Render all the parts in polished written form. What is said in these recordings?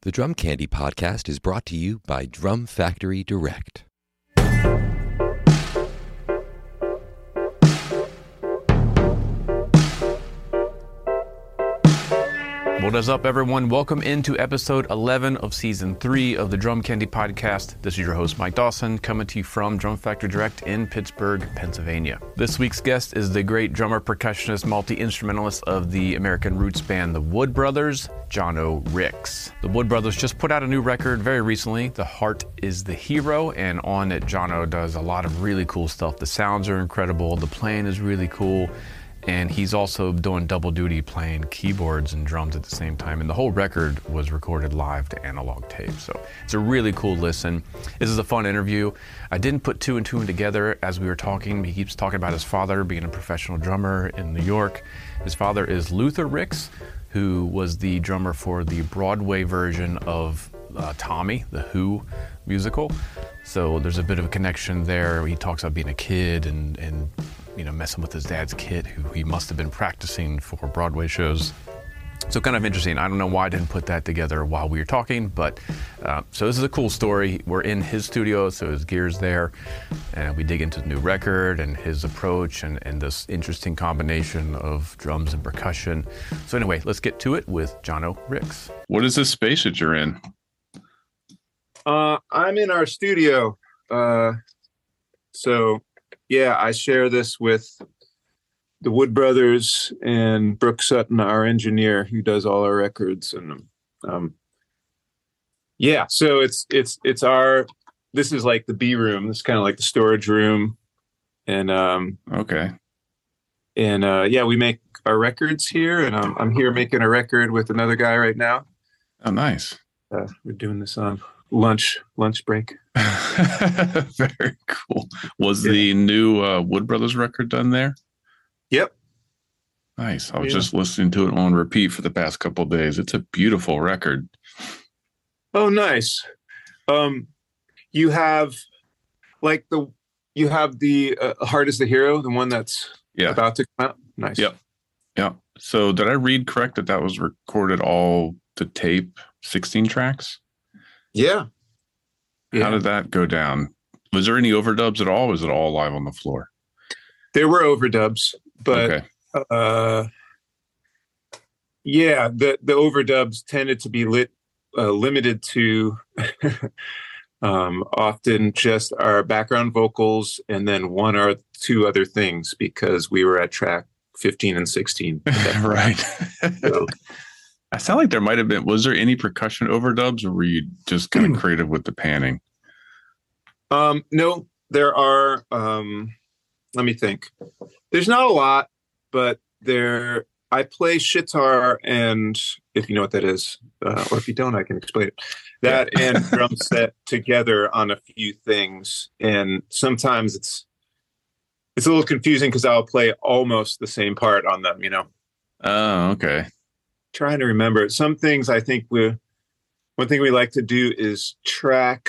The Drum Candy Podcast is brought to you by Drum Factory Direct. What is up, everyone? Welcome into episode 11 of season 3 of the Drum Candy Podcast. This is your host, Mike Dawson, coming to you from Drum Factory Direct in Pittsburgh, Pennsylvania. This week's guest is the great drummer, percussionist, multi-instrumentalist of the American roots band, the Wood Brothers, Jono Ricks. The Wood Brothers just put out a new record very recently, The Heart is the Hero, and on it, Jono does a lot of really cool stuff. The sounds are incredible, the playing is really cool, and he's also doing double duty playing keyboards and drums at the same time. And the whole record was recorded live to analog tape. So it's a really cool listen. This is a fun interview. I didn't put two and two together as we were talking. He keeps talking about his father being a professional drummer in New York. His father is Luther Ricks, who was the drummer for the Broadway version of Tommy, the Who musical. So there's a bit of a connection there. He talks about being a kid and messing with his dad's kit, who he must have been practicing for Broadway shows. So kind of interesting. I don't know why I didn't put that together while we were talking, but so this is a cool story. We're in his studio, so his gear's there, and we dig into the new record and his approach and this interesting combination of drums and percussion. So anyway, let's get to it with Jono Ricks. What is this space that you're in? I'm in our studio. Yeah, I share this with the Wood Brothers and Brooke Sutton, our engineer, who does all our records. And so it's our, this is like the B room. This is kind of like the storage room. And okay. And we make our records here, and I'm here making a record with another guy right now. Oh, nice. We're doing this on lunch break. Very cool. Was the new Wood Brothers record done there? Yep. Nice. I was just listening to it on repeat for the past couple of days. It's a beautiful record. Oh, nice. You have the Heart is the Hero, the one that's about to come out. Nice. Yep. Yeah. So did I read correct that was recorded all to tape, 16 tracks? Yeah. How did that go down? Was there any overdubs at all? Or was it all live on the floor? There were overdubs, but the overdubs tended to be limited to often just our background vocals and then one or two other things, because we were at track 15 and 16. Right. So, I sound like there might have been. Was there any percussion overdubs, or were you just kind of creative with the panning? No, there are. Let me think. There's not a lot, but I play shitar, and if you know what that is, or if you don't, I can explain it. That and drum set together on a few things, and sometimes it's a little confusing because I'll play almost the same part on them. Oh, okay. Trying to remember some things. I think one thing we like to do is track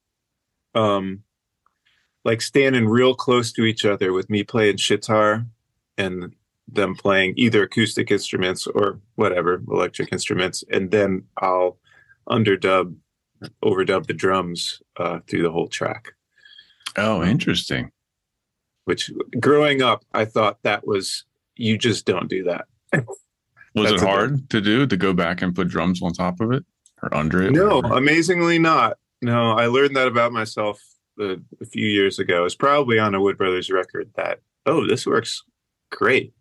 like standing real close to each other with me playing shitar and them playing either acoustic instruments or whatever electric instruments, and then I'll overdub the drums through the whole track. Oh, interesting. Which growing up I thought you just don't do that. Was it hard to go back and put drums on top of it or under it? No, amazingly not. No, I learned that about myself a few years ago. It's probably on a Wood Brothers record that, this works great.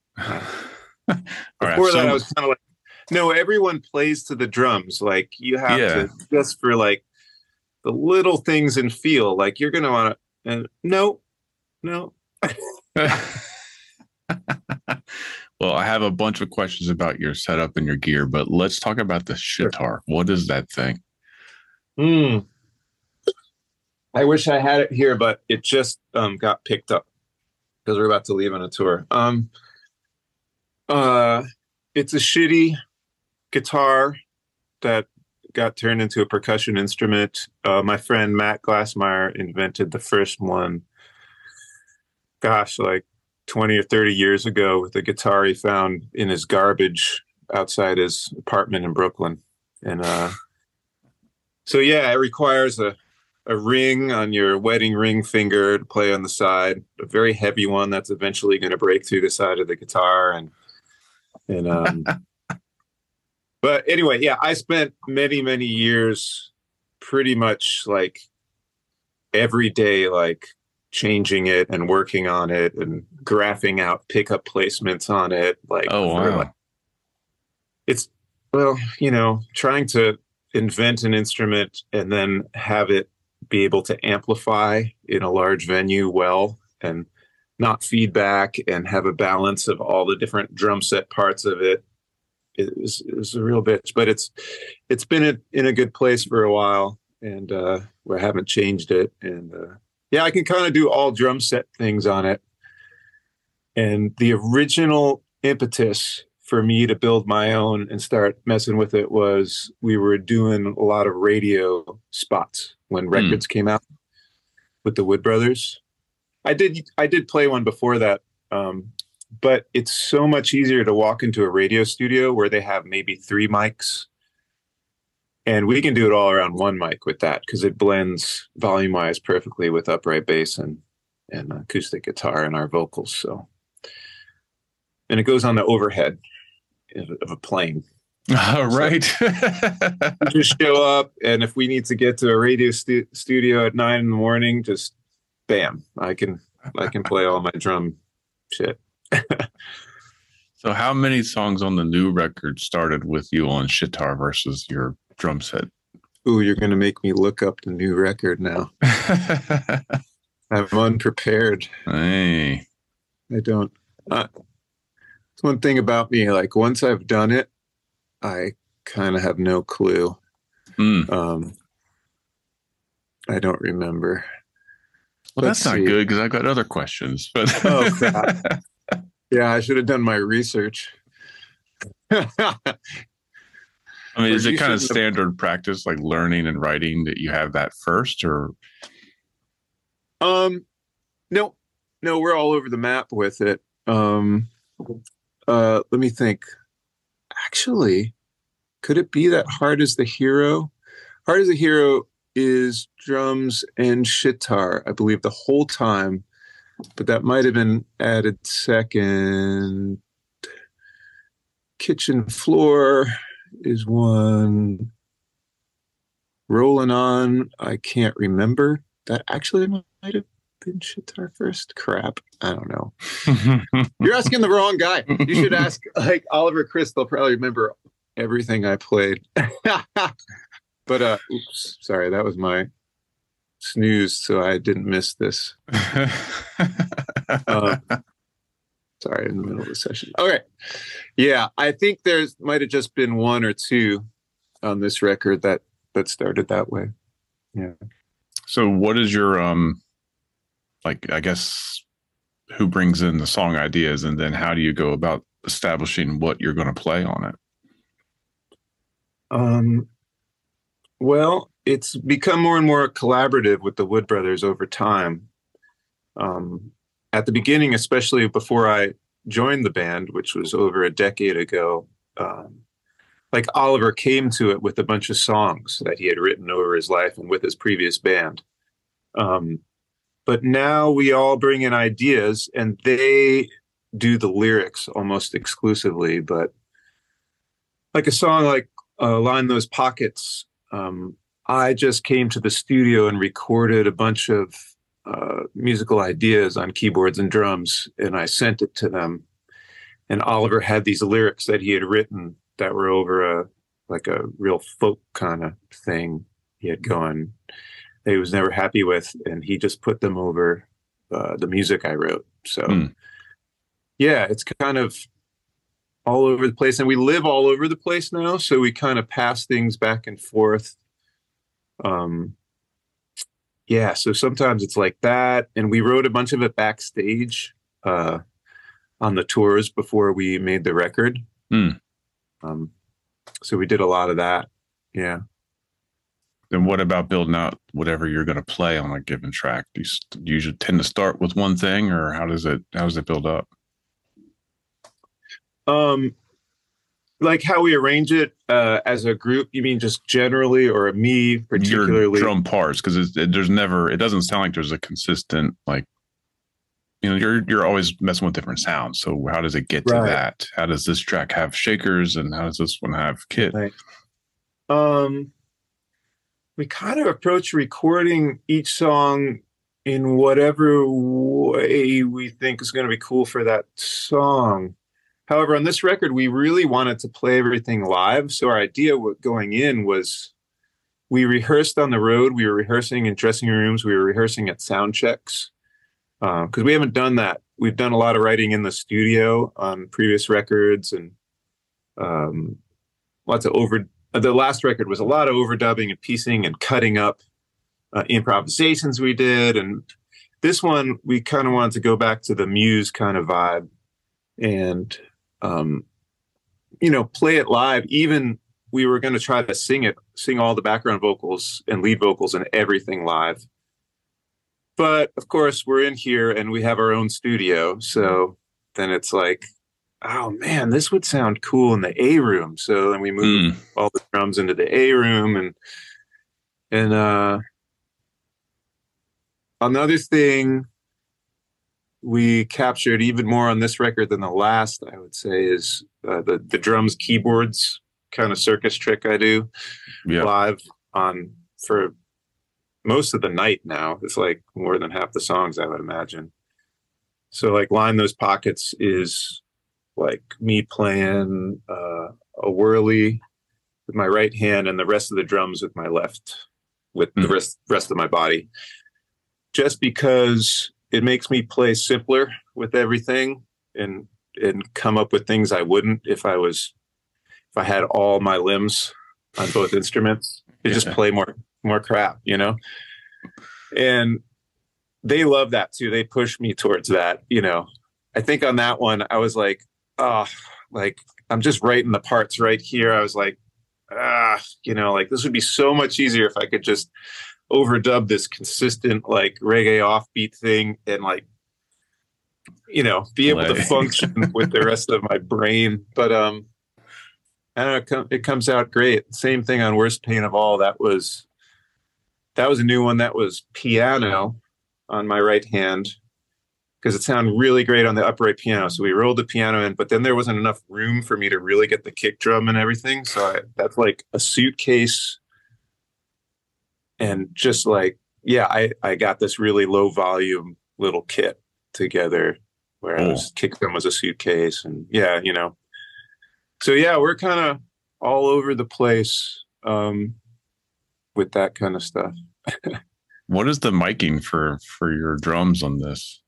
Before that, I was kind of like, no, everyone plays to the drums. Like you have to, just for like the little things and feel like you're going to want to, and no. Well, I have a bunch of questions about your setup and your gear, but let's talk about the shitar. What is that thing? I wish I had it here, but it just got picked up because we're about to leave on a tour. It's a shitty guitar that got turned into a percussion instrument. My friend Matt Glassmeyer invented the first one. Gosh, like 20 or 30 years ago with a guitar he found in his garbage outside his apartment in Brooklyn. And So yeah, it requires a ring on your wedding ring finger to play on the side, a very heavy one that's eventually going to break through the side of the guitar. And but anyway, yeah, I spent many, many years pretty much like every day, like changing it and working on it and graphing out pickup placements on it. Like, Oh, wow. it's, well, trying to invent an instrument and then have it be able to amplify in a large venue well and not feedback and have a balance of all the different drum set parts of it. It was a real bitch, but it's been in a good place for a while, and we haven't changed it. And yeah, I can kind of do all drum set things on it. And the original impetus for me to build my own and start messing with it was we were doing a lot of radio spots when records came out with the Wood Brothers. I did play one before that. But it's so much easier to walk into a radio studio where they have maybe 3 mics. And we can do it all around 1 mic with that because it blends volume wise perfectly with upright bass and acoustic guitar and our vocals. So, and it goes on the overhead of a plane. Right. You just show up, and if we need to get to a radio studio at 9 a.m, just bam, I can play all my drum shit. So how many songs on the new record started with you on Shitar versus your drum set? Ooh, you're going to make me look up the new record now. I'm unprepared. Hey. I don't. It's one thing about me, like once I've done it, I kind of have no clue. I don't remember. Well, that's not good because I've got other questions. But oh, crap. Yeah, I should have done my research. I mean, is it kind of standard practice, like learning and writing, that you have that first, or? No, we're all over the map with it. Let me think. Actually, could it be that Hard as the Hero? Hard as the Hero is drums and shitar, I believe, the whole time. But that might have been added second. Kitchen Floor is one. Rolling On, I can't remember. That actually might have been shitar first. Crap, I don't know. You're asking the wrong guy. You should ask like Oliver Chris. They'll probably remember everything I played. But oops, sorry, that was my snooze, so I didn't miss this. Sorry, in the middle of the session. Okay. Yeah, I think there's might have just been 1 or 2 on this record that started that way. Yeah. So what is your like, I guess, who brings in the song ideas, and then how do you go about establishing what you're going to play on it? Well, it's become more and more collaborative with the Wood Brothers over time. At the beginning, especially before I joined the band, which was over a decade ago, like Oliver came to it with a bunch of songs that he had written over his life and with his previous band. But now we all bring in ideas and they do the lyrics almost exclusively. But like a song like Line Those Pockets, I just came to the studio and recorded a bunch of musical ideas on keyboards and drums, and I sent it to them. And Oliver had these lyrics that he had written that were over a real folk kind of thing he had going that he was never happy with, and he just put them over the music I wrote. So yeah, it's kind of all over the place, and we live all over the place now, so we kind of pass things back and forth. Yeah, so sometimes it's like that, and we wrote a bunch of it backstage on the tours before we made the record. So we did a lot of that. Yeah. Then what about building out whatever you're going to play on a given track? Do you usually tend to start with one thing, or how does it build up? Like how we arrange it as a group? You mean just generally, or me particularly? Your drum parts, because there's never. It doesn't sound like there's a consistent like. You're always messing with different sounds. So how does it get to that? How does this track have shakers, and how does this one have kit? Right. We kind of approach recording each song in whatever way we think is going to be cool for that song. However, on this record, we really wanted to play everything live. So our idea going in was we rehearsed on the road. We were rehearsing in dressing rooms. We were rehearsing at sound checks. Because we haven't done that. We've done a lot of writing in the studio on previous records, and lots of the last record was a lot of overdubbing and piecing and cutting up improvisations we did. And this one, we kind of wanted to go back to the Muse kind of vibe and, play it live. Even we were going to try to sing all the background vocals and lead vocals and everything live. But of course, we're in here and we have our own studio. So then it's like, oh man, this would sound cool in the A room. So then we moved all the drums into the A room, and another thing we captured even more on this record than the last, I would say, is the drums keyboards kind of circus trick I do live for most of the night now. It's like more than half the songs, I would imagine. So like Line Those Pockets is like me playing a whirly with my right hand and the rest of the drums with my left, with the rest of my body. Just because it makes me play simpler with everything and come up with things I wouldn't if I had all my limbs on both instruments. It just play more crap, and they love that too. They push me towards that. I think on that one, I was like, I'm just writing the parts right here. I was like, this would be so much easier if I could just overdub this consistent, like reggae offbeat thing and be able to function with the rest of my brain. But, I don't know, it comes out great. Same thing on Worst Pain of All. That was a new one. That was piano on my right hand because it sounded really great on the upright piano. So we rolled the piano in, but then there wasn't enough room for me to really get the kick drum and everything. So that's like a suitcase. And just like, I got this really low volume little kit together where kick drum was a suitcase. And So we're kind of all over the place with that kind of stuff. What is the miking for your drums on this?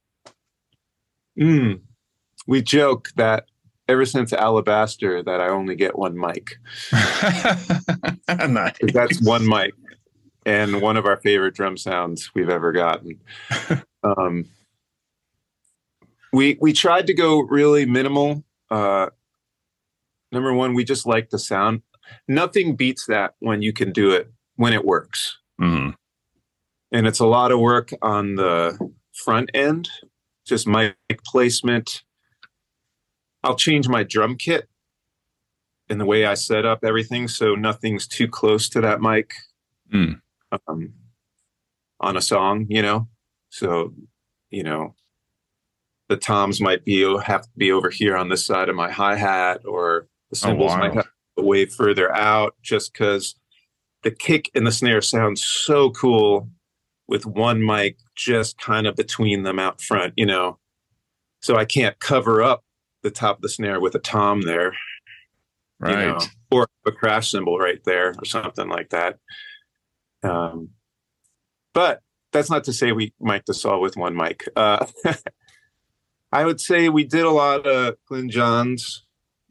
We joke that ever since Alabaster that I only get one mic. Nice. That's one mic and one of our favorite drum sounds we've ever gotten. We tried to go really minimal. Number one, we just like the sound. Nothing beats that when you can do it, when it works. Mm-hmm. And it's a lot of work on the front end, just mic placement. I'll change my drum kit and the way I set up everything so nothing's too close to that mic on a song, So, the toms might have to be over here on this side of my hi-hat, or the cymbals might have to go way further out, just because the kick and the snare sound so cool with one mic just kind of between them out front, So I can't cover up the top of the snare with a tom there, right? Or a crash cymbal right there or something like that. But that's not to say we mic'd us all with one mic. I would say we did a lot of Glyn Johns,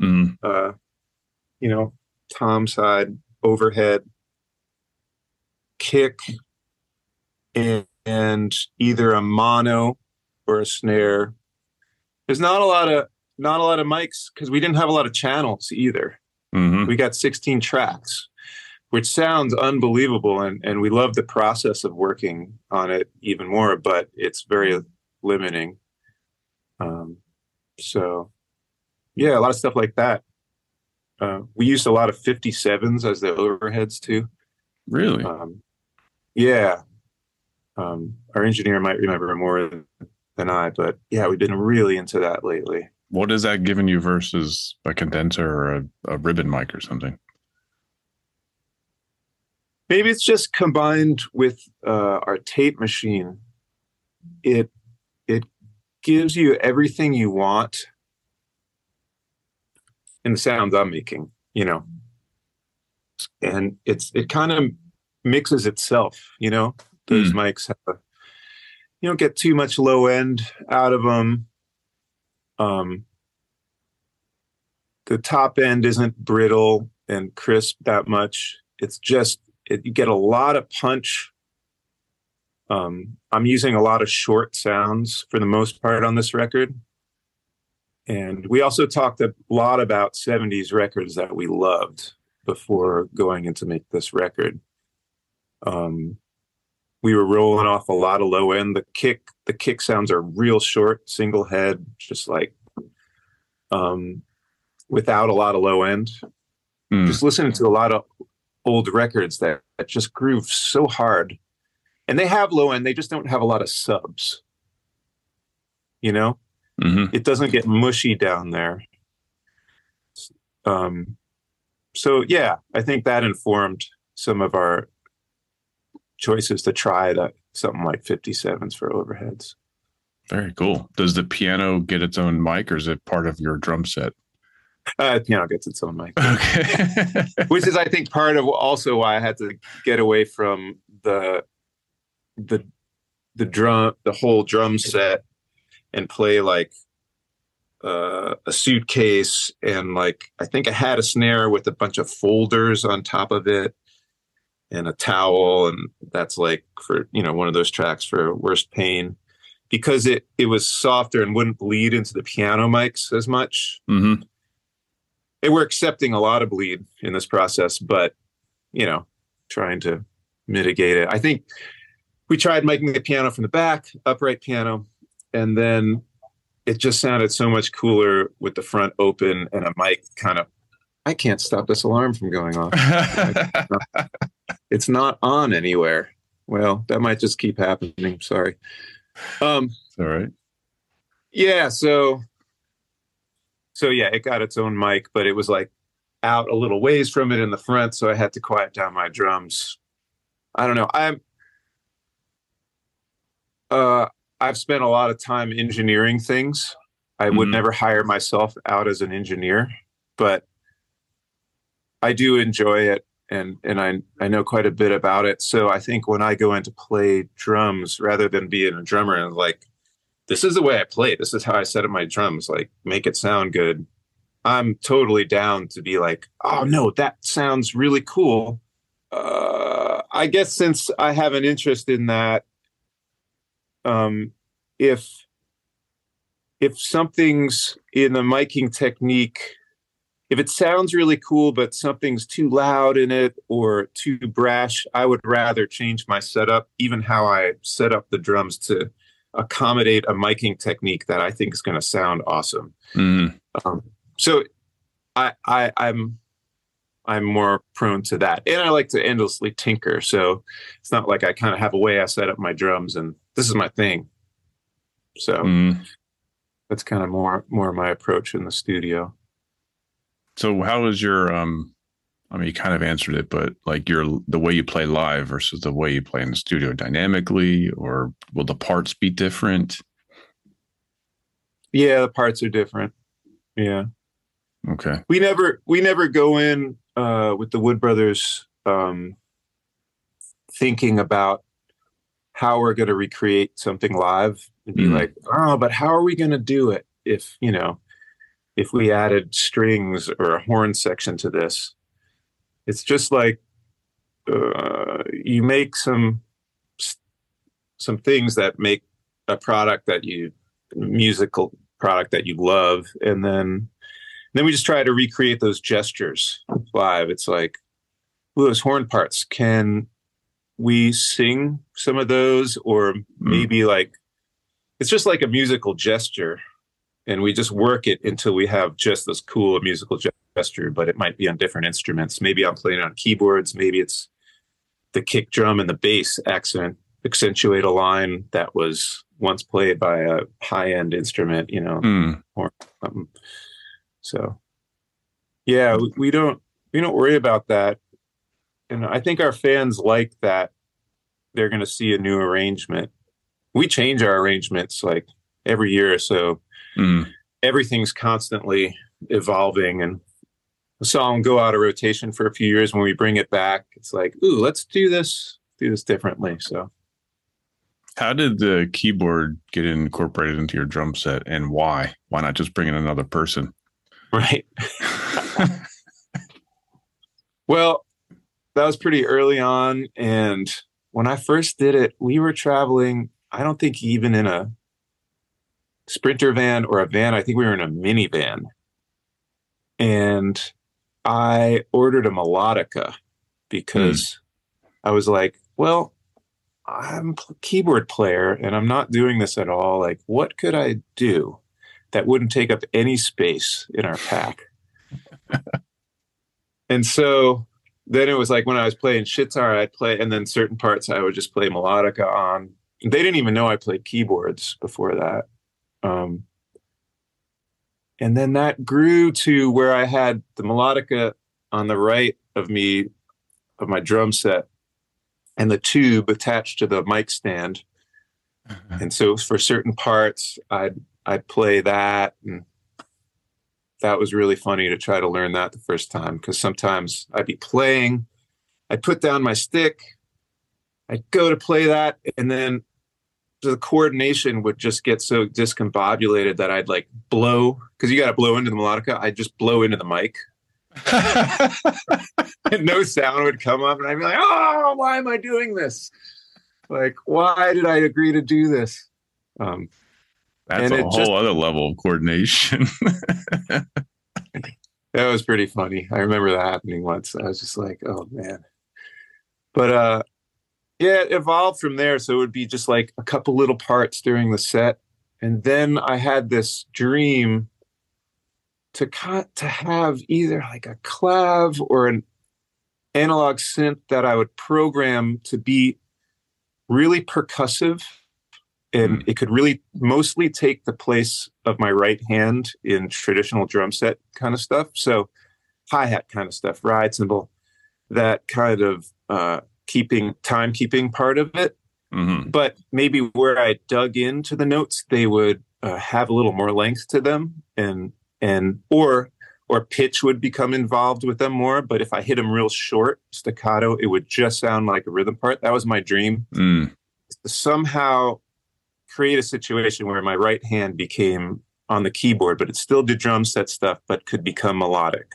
tom side, overhead, kick, and either a mono or a snare. There's not a lot of mics because we didn't have a lot of channels either. Mm-hmm. We got 16 tracks, which sounds unbelievable, and we love the process of working on it even more, but it's very limiting. A lot of stuff like that. We used a lot of 57s as the overheads too. Really? Yeah. Our engineer might remember more than I, but yeah, we've been really into that lately. What is that giving you versus a condenser or a ribbon mic or something? Maybe it's just combined with our tape machine. It gives you everything you want in the sounds I'm making, you know, and it kind of mixes itself, you know. Those mics have, you don't get too much low end out of them. The top end isn't brittle and crisp that much. It's just you get a lot of punch. I'm using a lot of short sounds for the most part on this record. And we also talked a lot about 70s records that we loved before going in to make this record. We were rolling off a lot of low end. The kick sounds are real short, single head, just like without a lot of low end. Just listening to a lot of old records that just groove so hard. And they have low end, they just don't have a lot of subs. You know? It doesn't get mushy down there. So yeah, I think that informed some of our choices to try something like 57s for overheads. Very cool. Does the piano get its own mic, or is it part of your drum set? The piano gets its own mic. Okay. Which is, I think, part of also why I had to get away from the whole drum set and play like a suitcase, and like I think I had a snare with a bunch of folders on top of it and a towel, and that's like for, you know, one of those tracks for Worst Pain, because it was softer and wouldn't bleed into the piano mics as much. They were accepting a lot of bleed in this process, but, you know, trying to mitigate it. I think we tried making the piano from the back, upright piano, and then it just sounded so much cooler with the front open and a mic kind of, I can't stop this alarm from going off. It's not on anywhere. Well, that might just keep happening. Sorry. All right. Yeah. So yeah, it got its own mic, but it was like out a little ways from it in the front. So I had to quiet down my drums. I don't know. I've spent a lot of time engineering things. I would never hire myself out as an engineer, but I do enjoy it. And I know quite a bit about it. So I think when I go in to play drums, rather than being a drummer and like, this is the way I play, this is how I set up my drums, like make it sound good, I'm totally down to be like, oh no, that sounds really cool. I guess since I have an interest in that, if something's in the miking technique, if it sounds really cool, but something's too loud in it or too brash, I would rather change my setup, even how I set up the drums, to accommodate a miking technique that I think is going to sound awesome. So I'm more prone to that. And I like to endlessly tinker. So it's not like I kind of have a way I set up my drums and this is my thing. So that's kind of more my approach in the studio. So how is your, I mean, you kind of answered it, but like the way you play live versus the way you play in the studio, dynamically, or will the parts be different? Yeah, the parts are different. Yeah. Okay. We never go in with the Wood Brothers thinking about how we're going to recreate something live and be like, oh, but how are we going to do it if we added strings or a horn section to this? It's just like you make some things that make a musical product that you love, and then we just try to recreate those gestures live. It's like, ooh, those horn parts, can we sing some of those? Or maybe like, it's just like a musical gesture, and we just work it until we have just this cool musical gesture, but it might be on different instruments. Maybe I'm playing on keyboards. Maybe it's the kick drum and the bass accentuate a line that was once played by a high-end instrument, or something. So, yeah, we don't worry about that. And I think our fans like that they're going to see a new arrangement. We change our arrangements like every year or so. Everything's constantly evolving, and a song go out of rotation for a few years. When we bring it back, it's like, ooh, let's do this differently. So how did the keyboard get incorporated into your drum set, and why not just bring in another person? Right. Well, that was pretty early on, and when I first did it, we were traveling, I don't think even in a Sprinter van or a van. I think we were in a minivan. And I ordered a melodica because I was like, well, I'm a keyboard player and I'm not doing this at all. Like, what could I do that wouldn't take up any space in our pack? And so then it was like when I was playing shitar, I'd play, and then certain parts I would just play melodica on. They didn't even know I played keyboards before that. And then that grew to where I had the melodica on the right of me, of my drum set, and the tube attached to the mic stand. And so for certain parts, I'd play that. And that was really funny to try to learn that the first time, because sometimes I'd be playing, I'd put down my stick, I'd go to play that, and then the coordination would just get so discombobulated that I'd like blow, because you got to blow into the melodica. I'd just blow into the mic. And no sound would come up, and I'd be like, oh, why am I doing this? Like, why did I agree to do this? That's a whole other level of coordination. That was pretty funny. I remember that happening once. I was just like, oh, man. But yeah, it evolved from there. So it would be just like a couple little parts during the set. And then I had this dream to have either like a clav or an analog synth that I would program to be really percussive. And it could really mostly take the place of my right hand in traditional drum set kind of stuff. So hi-hat kind of stuff, ride cymbal, that kind of timekeeping part of it. But maybe where I dug into the notes, they would have a little more length to them, or pitch would become involved with them more. But if I hit them real short, staccato, it would just sound like a rhythm part. That was my dream. Somehow create a situation where my right hand became on the keyboard, but it still did drum set stuff, but could become melodic.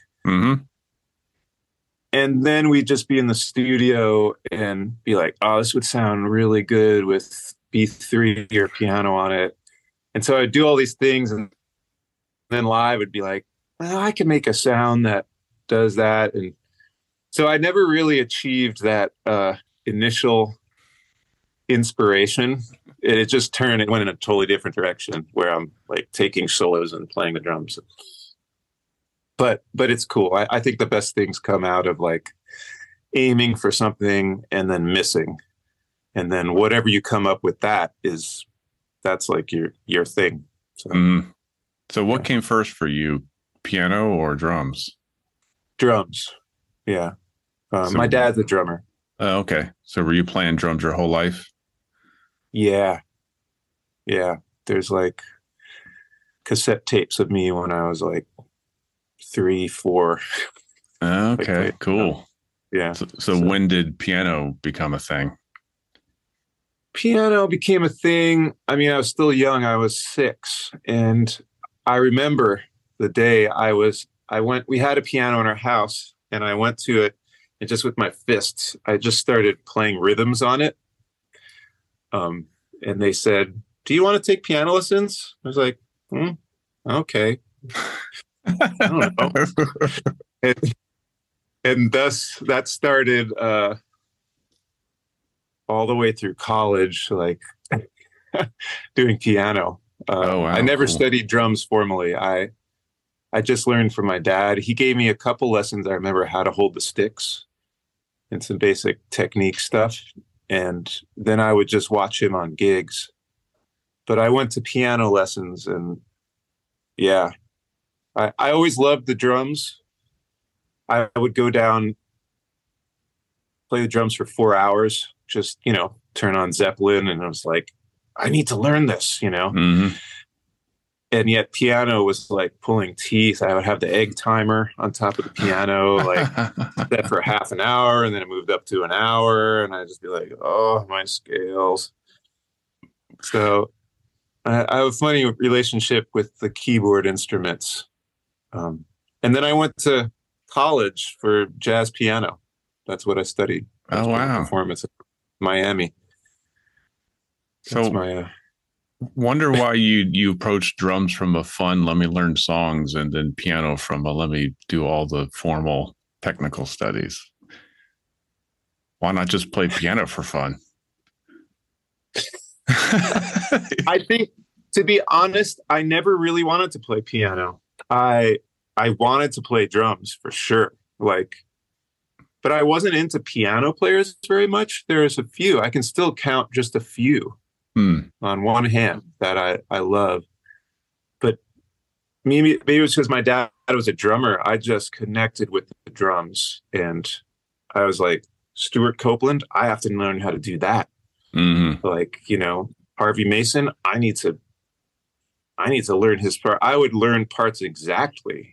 And then we'd just be in the studio and be like, oh, this would sound really good with B3 or piano on it. And so I'd do all these things, and then live would be like, well, I can make a sound that does that. And so I never really achieved that initial inspiration. It just it went in a totally different direction where I'm like taking solos and playing the drums. But it's cool. I think the best things come out of like aiming for something and then missing. And then whatever you come up with, that's like your thing. So what came first for you, piano or drums? Drums. Yeah. My dad's a drummer. Okay. So were you playing drums your whole life? Yeah. There's like cassette tapes of me when I was like 3, 4. Okay, like, cool. Yeah. So when did piano become a thing? Piano became a thing. I mean, I was still young. I was 6. And I remember the day we had a piano in our house, and I went to it, and just with my fists, I just started playing rhythms on it. And they said, do you want to take piano lessons? I was like, okay. I don't know. And thus that started all the way through college, like doing piano. Oh, wow, I never cool. studied drums formally. I I just learned from my dad. He gave me a couple lessons. I remember how to hold the sticks and some basic technique stuff. And then I would just watch him on gigs. But I went to piano lessons, and yeah, I always loved the drums. I would go down, play the drums for 4 hours, just, turn on Zeppelin. And I was like, I need to learn this, Mm-hmm. And yet piano was like pulling teeth. I would have the egg timer on top of the piano, like set for half an hour, and then it moved up to an hour, and I'd just be like, oh, my scales. So I have a funny relationship with the keyboard instruments. And then I went to college for jazz piano. That's what I studied. Oh, wow. Performance in Miami. That's so wonder why you approached drums from a fun, let me learn songs, and then piano from a let me do all the formal technical studies. Why not just play piano for fun? I think, to be honest, I never really wanted to play piano. I wanted to play drums for sure. But I wasn't into piano players very much. There's a few. I can still count just a few on one hand that I love. But maybe it was because my dad was a drummer. I just connected with the drums. And I was like, Stuart Copeland, I have to learn how to do that. Mm-hmm. Harvey Mason, I need to learn his part. I would learn parts exactly,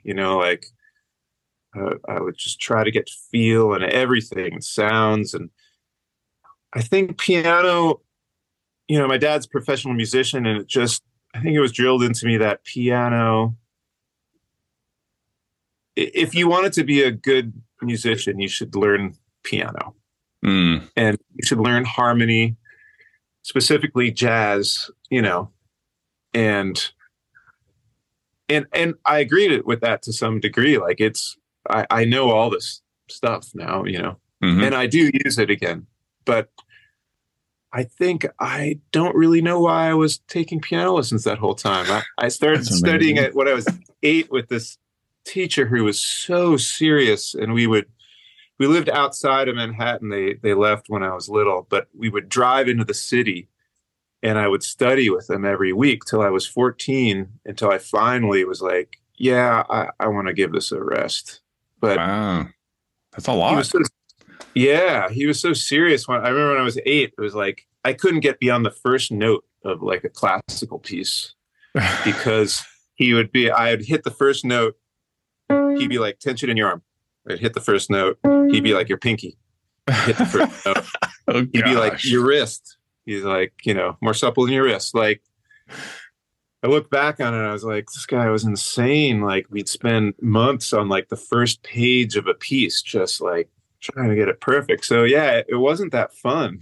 I would just try to get feel and everything and sounds. And I think piano, my dad's a professional musician, and I think it was drilled into me that piano, if you wanted to be a good musician, you should learn piano. And you should learn harmony, specifically jazz, and I agree with that to some degree. Like I know all this stuff now, and I do use it again, but I think I don't really know why I was taking piano lessons that whole time. I started studying it when I was 8 with this teacher who was so serious, and we lived outside of Manhattan. They left when I was little, but we would drive into the city, and I would study with them every week till I was 14, until I finally was like, yeah, I want to give this a rest. But wow, that's a lot. He was so serious. I remember when I was 8, it was like I couldn't get beyond the first note of like a classical piece because I'd hit the first note. He'd be like, tension in your arm. I'd hit the first note. He'd be like, your pinky. Hit the first note. He'd be like, your wrist. He's like, more supple than your wrist. Like, I look back on it, I was like, this guy was insane. Like, we'd spend months on like the first page of a piece, just like trying to get it perfect. So yeah, it wasn't that fun.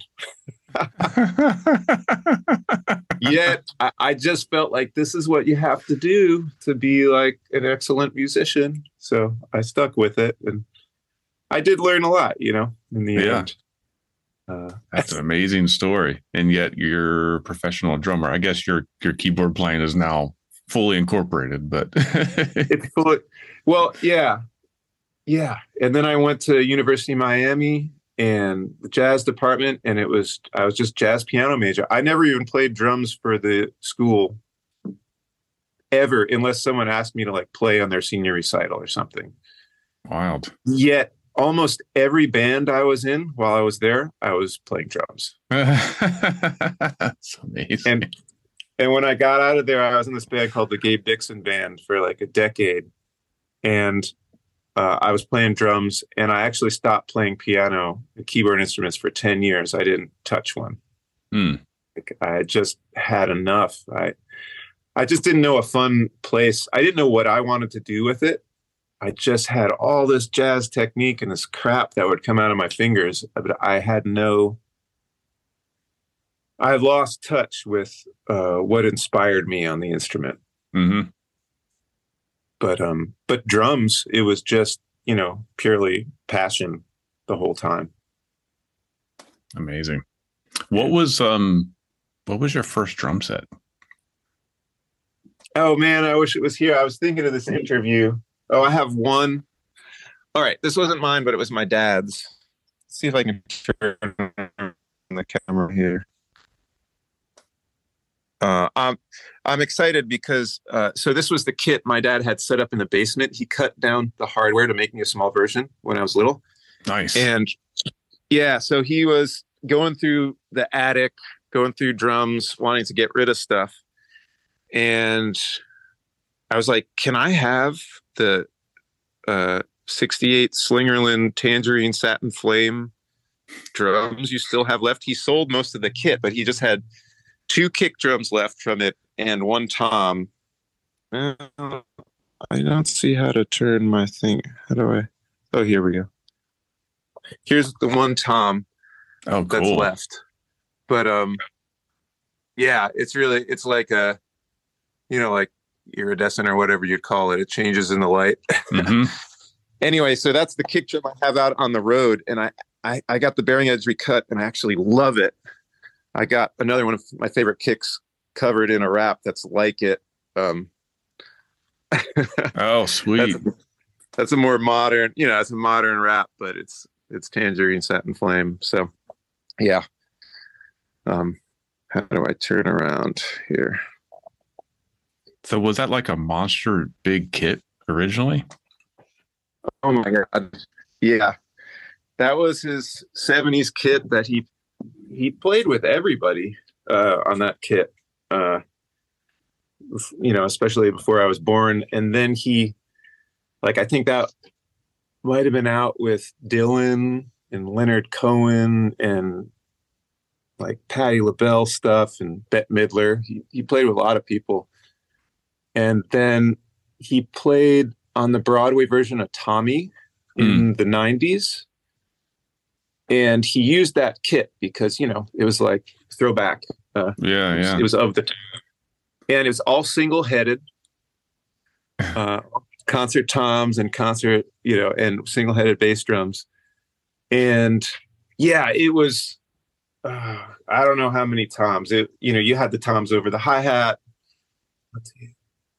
Yet I just felt like this is what you have to do to be like an excellent musician. So I stuck with it, and I did learn a lot, in the end. That's an amazing story. And yet you're a professional drummer. I guess your keyboard playing is now fully incorporated, but it's fully, well, yeah. Yeah. And then I went to University of Miami and the jazz department, and I was just jazz piano major. I never even played drums for the school ever, unless someone asked me to like play on their senior recital or something. Wild. Yet almost every band I was in while I was there, I was playing drums. That's amazing. And when I got out of there, I was in this band called the Gabe Dixon Band for like a decade. And I was playing drums, and I actually stopped playing piano and keyboard instruments for 10 years. I didn't touch one. I just had enough. I just didn't know a fun place. I didn't know what I wanted to do with it. I just had all this jazz technique and this crap that would come out of my fingers, but I lost touch with what inspired me on the instrument. Mm-hmm. But drums, it was just, purely passion the whole time. Amazing. What was your first drum set? Oh man, I wish it was here. I was thinking of this interview. Oh, I have one. All right, this wasn't mine, but it was my dad's. Let's see if I can turn the camera here. I'm excited because so this was the kit my dad had set up in the basement. He cut down the hardware to make me a small version when I was little. Nice. And yeah, so he was going through the attic, going through drums, wanting to get rid of stuff. And I was like, can I have the 68 Slingerland Tangerine Satin Flame drums you still have left? He sold most of the kit, but he just had 2 kick drums left from it and 1 tom. I don't see how to turn my thing. How do I? Oh, here we go. Here's the 1 tom that's left. But yeah, it's like a, like iridescent or whatever you'd call it. It changes in the light. Mm-hmm. Anyway, so that's the kick drum I have out on the road, and I got the bearing edge recut, and I actually love it. I got another one of my favorite kicks covered in a wrap that's like it. Oh, sweet. That's a more modern, it's a modern wrap, but it's Tangerine Satin Flame. So yeah. How do I turn around here? So was that like a monster big kit originally? Oh my God. Yeah. That was his 70s kit that he played with everybody on that kit, especially before I was born. And then I think that might have been out with Dylan and Leonard Cohen and like Patti LaBelle stuff and Bette Midler. He played with a lot of people. And then he played on the Broadway version of Tommy in the 90s. And he used that kit because, it was like throwback. Yeah. It was of the time. And it was all single-headed. Concert toms and concert, and single-headed bass drums. And yeah, it was, I don't know how many toms. You had the toms over the hi-hat. Let's see.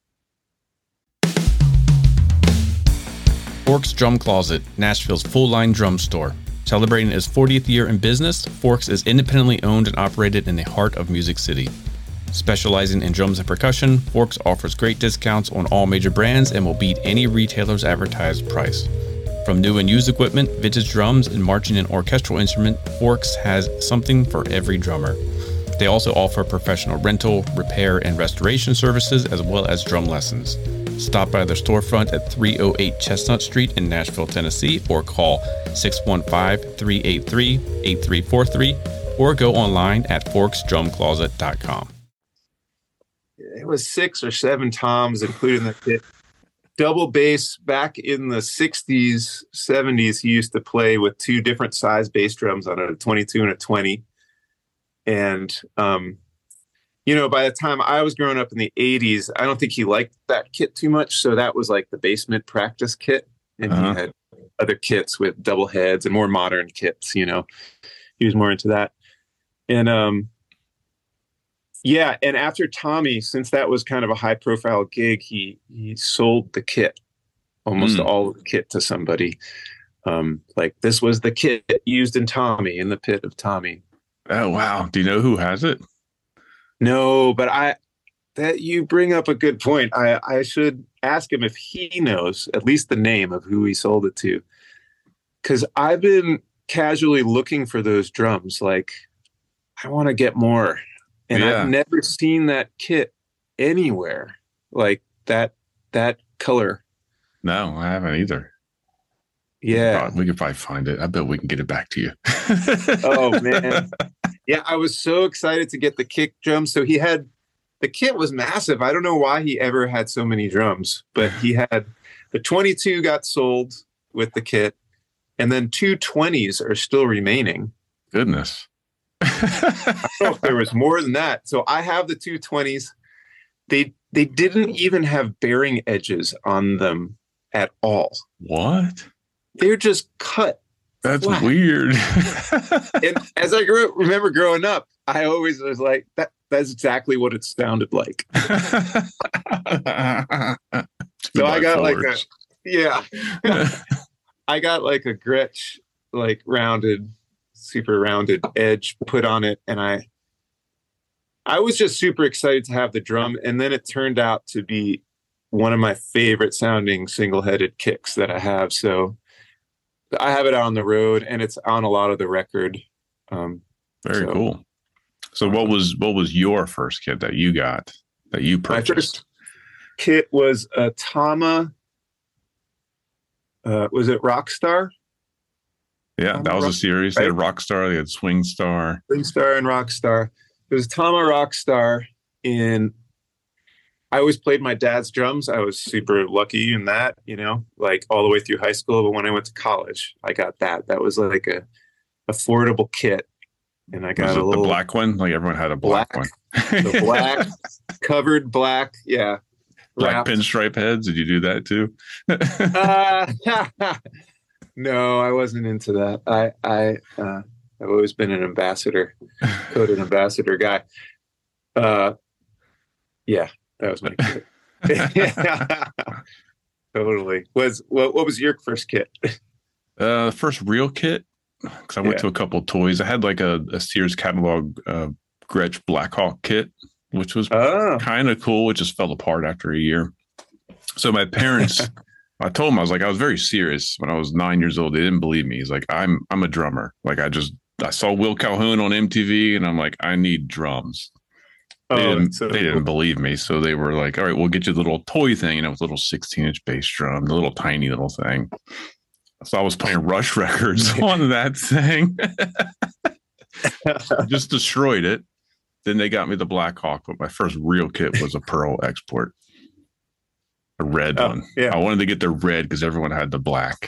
Forks Drum Closet, Nashville's full-line drum store. Celebrating its 40th year in business, Forks is independently owned and operated in the heart of Music City. Specializing in drums and percussion, Forks offers great discounts on all major brands and will beat any retailer's advertised price. From new and used equipment, vintage drums, and marching and orchestral instrument, Forks has something for every drummer. They also offer professional rental, repair, and restoration services, as well as drum lessons. Stop by their storefront at 308 Chestnut Street in Nashville, Tennessee, or call 615-383-8343, or go online at forksdrumcloset.com. It was 6 or 7 toms, including the kit. Double bass back in the 60s, 70s, he used to play with 2 different size bass drums on a 22 and a 20. And, by the time I was growing up in the 80s, I don't think he liked that kit too much. So that was like the basement practice kit. And he had other kits with double heads and more modern kits, he was more into that. And, and after Tommy, since that was kind of a high profile gig, he sold the kit, almost all of the kit to somebody. Like this was the kit used in Tommy, in the pit of Tommy. Oh, wow. Do you know who has it? No, but that you bring up a good point. I should ask him if he knows at least the name of who he sold it to. Because I've been casually looking for those drums. Like, I want to get more. And I've never seen that kit anywhere. Like that color. No, I haven't either. Yeah. We could probably find it. I bet we can get it back to you. Oh, man. Yeah, I was so excited to get the kick drum. So the kit was massive. I don't know why he ever had so many drums, but he had the 22 got sold with the kit, and then 2 20s are still remaining. Goodness. I don't know if there was more than that. So I have the 2 20s. They didn't even have bearing edges on them at all. What? They're just cut. That's flat. weird. And as I remember growing up, I always was like, that's exactly what it sounded like. So I got like I got like a Gretsch, like super rounded edge put on it. And I was just super excited to have the drum. And then it turned out to be one of my favorite sounding single-headed kicks that I have. So I have it out on the road, and it's on a lot of the record. Very cool. So what was your first kit that you got, that you purchased? My first kit was a Tama. Was it Rockstar? Yeah, that was a series. They had Rockstar, they had Swingstar. Swingstar and Rockstar. It was Tama Rockstar. I always played my dad's drums. I was super lucky in that, like all the way through high school. But when I went to college, I got that. That was like a affordable kit. And I got the black one. Like everyone had a black one. The black, covered black. Yeah. Black wrapped. pinstripe heads. Did you do that too? No, I wasn't into that. I've always been an coded ambassador guy. Yeah, that was my kit. Totally. What was your first kit? First real kit, because I went to a couple of toys. I had like a Sears catalog Gretsch Blackhawk kit, which was kind of cool. It just fell apart after a year. So my parents, I told them, I was very serious when I was 9 years old. They didn't believe me. He's like, I'm a drummer. Like I saw Will Calhoun on MTV, and I'm like, I need drums. They didn't believe me. So they were like, all right, we'll get you the little toy thing, with a little 16-inch bass drum, the little tiny little thing. So I was playing Rush records on that thing. Just destroyed it. Then they got me the Blackhawk, but my first real kit was a Pearl Export. A red one. Yeah. I wanted to get the red because everyone had the black.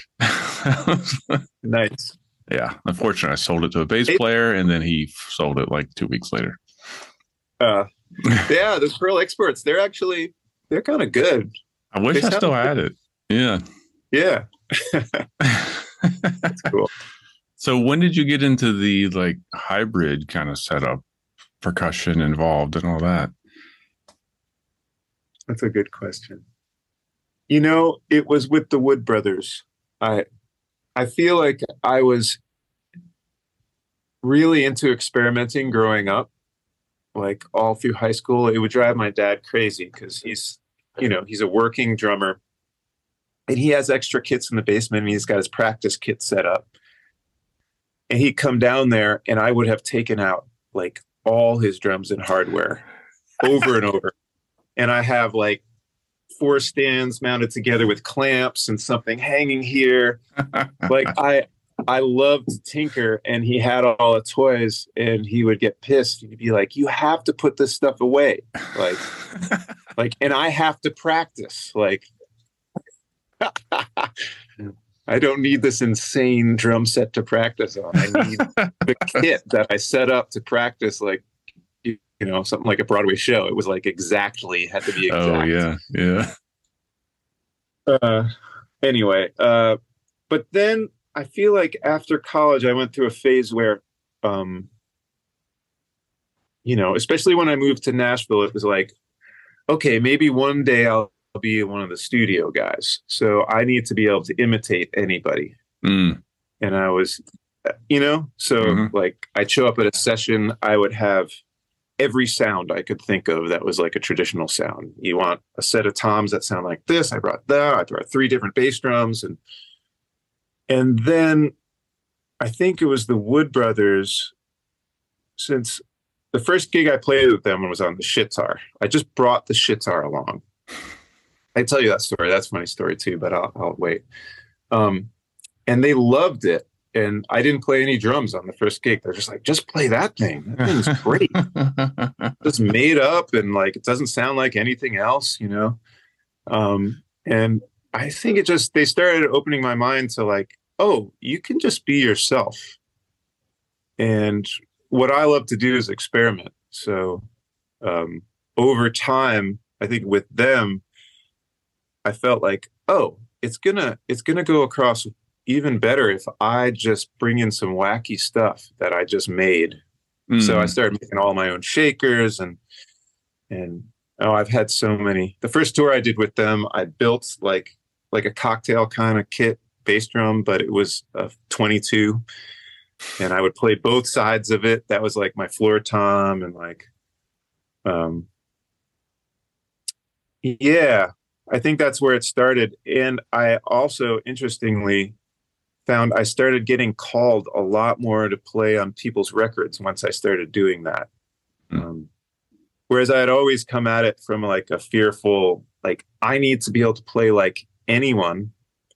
Nice. Yeah. Unfortunately, I sold it to a bass player, and then he sold it like 2 weeks later. Yeah, those Pearl Exports, they're kind of good. I wish I still had it. Yeah. Yeah. That's cool. So when did you get into the like hybrid kind of setup, percussion involved and all that? That's a good question. It was with the Wood Brothers. I feel like I was really into experimenting growing up, like all through high school. It would drive my dad crazy because he's a working drummer, and he has extra kits in the basement, and he's got his practice kit set up. And he'd come down there, and I would have taken out like all his drums and hardware over and over. And I have like 4 stands mounted together with clamps and something hanging here. Like I loved to tinker, and he had all the toys, and he would get pissed. He'd be like, you have to put this stuff away. And I have to practice. Like, I don't need this insane drum set to practice on. I need the kit that I set up to practice, like, something like a Broadway show. It was like had to be exact. Oh, yeah. Anyway, but then I feel like after college, I went through a phase where, especially when I moved to Nashville, it was like, okay, maybe one day I'll be one of the studio guys. So I need to be able to imitate anybody. And I was, like I'd show up at a session, I would have every sound I could think of that was like a traditional sound. You want a set of toms that sound like this? I brought that. I brought 3 different bass drums. And then I think it was the Wood Brothers, since the first gig I played with them was on the Shitar. I just brought the Shitar along. I tell you that story. That's a funny story too, but I'll wait. And they loved it. And I didn't play any drums on the first gig. They're just like, just play that thing. That thing's great. It's made up, and like, it doesn't sound like anything else, And I think they started opening my mind to like, oh, you can just be yourself. And what I love to do is experiment. So over time, I think with them, I felt like, oh, it's gonna go across even better if I just bring in some wacky stuff that I just made So I started making all my own shakers and I've had so many. The first tour I did with them, I built like a cocktail kind of kit bass drum, but it was a 22, and I would play both sides of it. That was like my floor tom, and like, yeah, I think that's where it started. And I also, interestingly, found I started getting called a lot more to play on people's records once I started doing that. Whereas I had always come at it from like a fearful, like, I need to be able to play like anyone.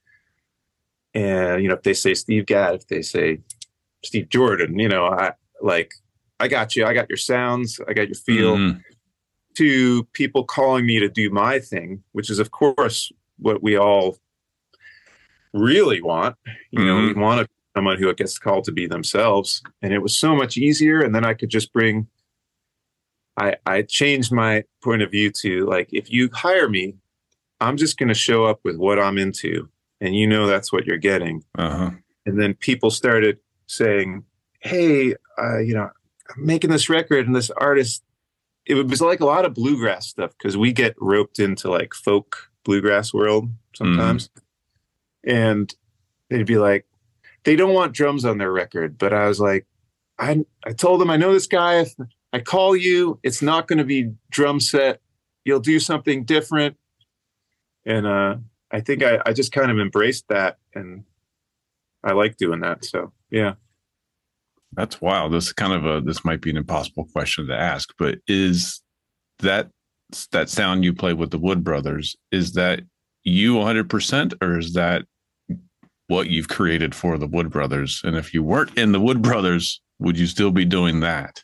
And, if they say Steve Gadd, if they say Steve Jordan, I got you. I got your sounds. I got your feel. To people calling me to do my thing, which is, of course, what we all really want. We want someone who gets called to be themselves. And it was so much easier. And then I could just bring, I changed my point of view to like, if you hire me, I'm just going to show up with what I'm into. And that's what you're getting. And then people started saying, hey, I'm making this record, and this artist, it was like a lot of bluegrass stuff, because we get roped into like folk bluegrass world sometimes. And they'd be like, they don't want drums on their record. But I was like, I told them, I know this guy. If I call you, it's not going to be drum set. You'll do something different. And I think I just kind of embraced that, and I like doing that. So, yeah. That's wild. This is kind of this might be an impossible question to ask, but is that sound you play with the Wood Brothers, is that you 100%, or is that what you've created for the Wood Brothers? And if you weren't in the Wood Brothers, would you still be doing that?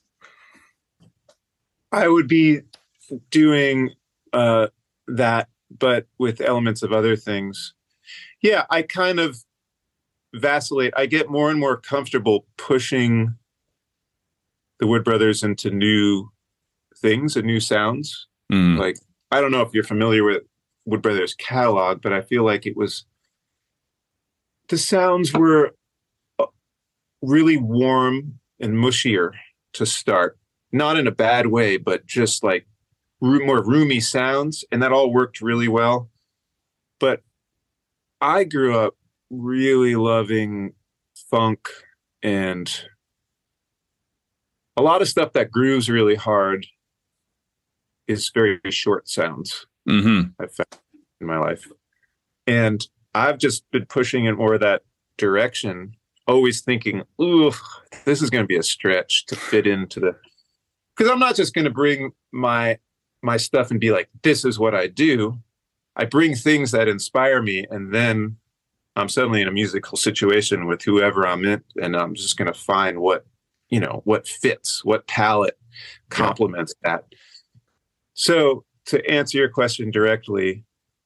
I would be doing that, but with elements of other things. Yeah, I kind of vacillate. I get more and more comfortable pushing the Wood Brothers into new things and new sounds. Like, I don't know if you're familiar with Wood Brothers catalog, but I feel like the sounds were really warm and mushier to start. Not in a bad way, but just like more roomy sounds. And that all worked really well. But I grew up really loving funk and a lot of stuff that grooves really hard is very short sounds. I've found in my life. And I've just been pushing in more of that direction, always thinking, ooh, this is going to be a stretch to fit into because I'm not just going to bring my stuff and be like, this is what I do. I bring things that inspire me, and then I'm suddenly in a musical situation with whoever I'm in, and I'm just going to find what fits, what palette complements that. So to answer your question directly,